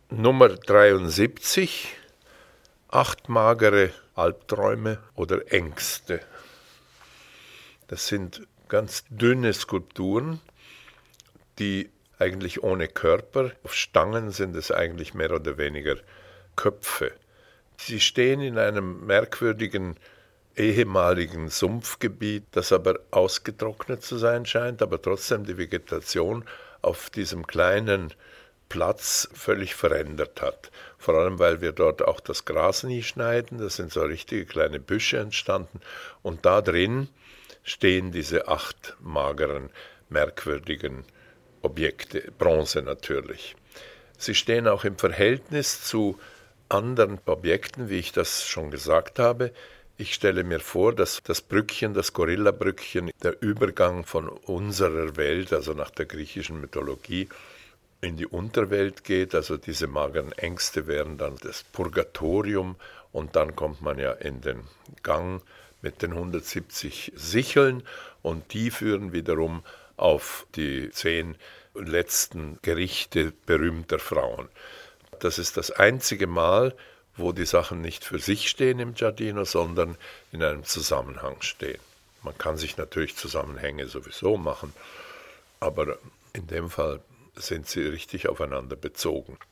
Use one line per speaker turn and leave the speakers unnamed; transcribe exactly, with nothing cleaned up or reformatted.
Nummer dreiundsiebzig, acht magere Albträume oder Ängste. Das sind ganz dünne Skulpturen, die eigentlich ohne Körper, auf Stangen sind es eigentlich mehr oder weniger Köpfe. Sie stehen in einem merkwürdigen ehemaligen Sumpfgebiet, das aber ausgetrocknet zu sein scheint, aber trotzdem die Vegetation auf diesem kleinen Platz völlig verändert hat. Vor allem, weil wir dort auch das Gras nie schneiden, das sind so richtige kleine Büsche entstanden und da drin stehen diese acht mageren, merkwürdigen Objekte, Bronze natürlich. Sie stehen auch im Verhältnis zu anderen Objekten, wie ich das schon gesagt habe. Ich stelle mir vor, dass das Brückchen, das Gorillabrückchen, der Übergang von unserer Welt, also nach der griechischen Mythologie, in die Unterwelt geht. Also diese mageren Ängste wären dann das Purgatorium und dann kommt man ja in den Gang mit den hundertsiebzig Sicheln und die führen wiederum auf die zehn letzten Gerichte berühmter Frauen. Das ist das einzige Mal, wo die Sachen nicht für sich stehen im Giardino, sondern in einem Zusammenhang stehen. Man kann sich natürlich Zusammenhänge sowieso machen, aber in dem Fall sind sie richtig aufeinander bezogen.